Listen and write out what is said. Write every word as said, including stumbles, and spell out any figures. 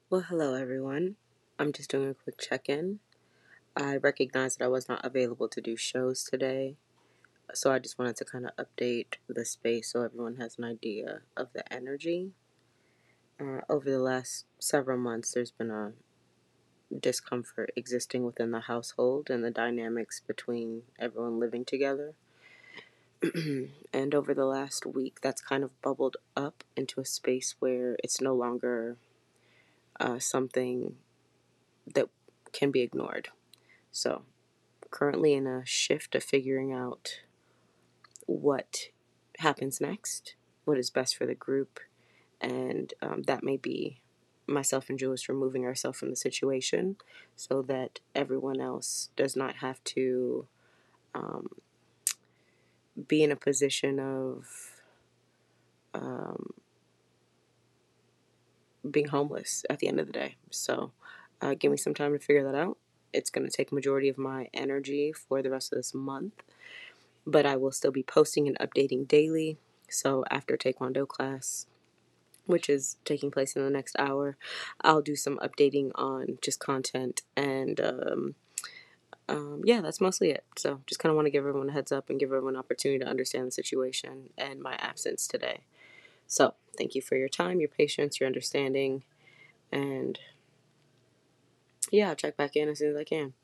Well, hello everyone. I'm just doing a quick check-in. I recognize that I was not available to do shows today, so I just wanted to kind of update the space so everyone has an idea of the energy. Uh, over the last several months, there's been a discomfort existing within the household and the dynamics between everyone living together. And over the last week, that's kind of bubbled up into a space where it's no longer uh, something that can be ignored. So, currently in a shift of figuring out what happens next, what is best for the group, and um, that may be myself and Jules removing ourselves from the situation so that everyone else does not have to um, be in a position of um, being homeless at the end of the day. So, uh, give me some time to figure that out. It's going to take majority of my energy for the rest of this month, but I will still be posting and updating daily. So after Taekwondo class, which is taking place in the next hour, I'll do some updating on just content and um, um, yeah, that's mostly it. So just kind of want to give everyone a heads up and give everyone an opportunity to understand the situation and my absence today. So thank you for your time, your patience, your understanding, and yeah, I'll check back in as soon as I can.